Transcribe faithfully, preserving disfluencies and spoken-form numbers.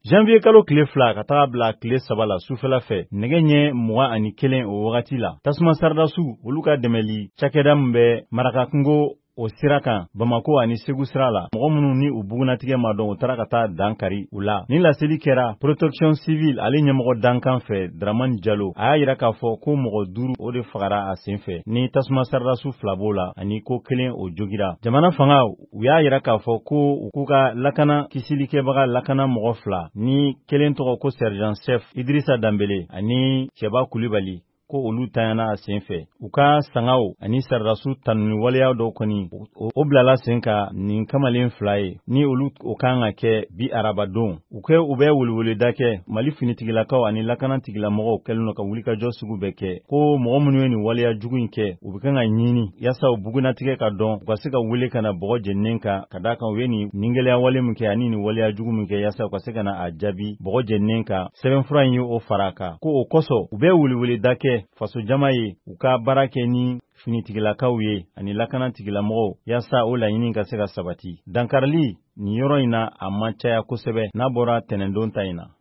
janvier kalo tile fila ka taga bila tile saba la sufɛla fɛ nɛgɛ ɲɛ mugan ani kelen o wagati la tasuma sardasu olu ka dɛmɛli cakɛda min bɛ Marakakungo o sira kan Bamako ani Segu sira la mɔgɔ minnu ni u bugunatigɛ ma dɔn u taara ka taa dankari u la ni laseli kɛra protection civile ale ɲɛmɔgɔ dankan fɛ Dramani Jalo a y'a yira k'a fɔ ko mɔgɔ duuru o de fagara a sen fɛ ni tasuma sardasu fila b'o la ani ko kelen o jogira jamana fanga u y'a yira k'a fɔ ko u k'u ka lakana kisilikɛbaga lakana mɔgɔ fila ni kelen tɔgɔ ko sergent chef Idrissa Dambele ani Cɛba Kulibali ko olu tanyana a sen fɛ u ka sangaw ani sardasu tanuni waleya dɔw kɔni o bilala sen ka nin kamalen fila ye ni olu o kan ka kɛ bi arabadon u kɛ u bɛ weleweleda kɛ Mali finitigilakaw ani lakanatigilamɔgɔw kɛlen ka wulikajɔ sugu bɛɛ kɛ ko mɔgɔ minnu ye nin waleya jugu in kɛ u bɛ kan ka ɲini yaasa u bugunatigɛ ka dɔn u ka se ka wele ka na bɔgɔ jeninen kan ka da kan u ye nin ningɛlɛya wale min kɛ ani nin waleya jugu min kɛ yaasa u ka se ka na a jaabi bɔgɔ jeninen kan sɛbɛnfura in ye o fara kan ko o kosɔn u bɛ weleweleda kɛ faso jama ye u ka baara kɛ ni finitigilakaw ye ani lakanatigilamɔgɔw yaasa o laɲini ka se ka sabati dankarili nin yɔrɔ in na a man caya kosɛbɛ n'a bɔra tɛnɛndon ta in na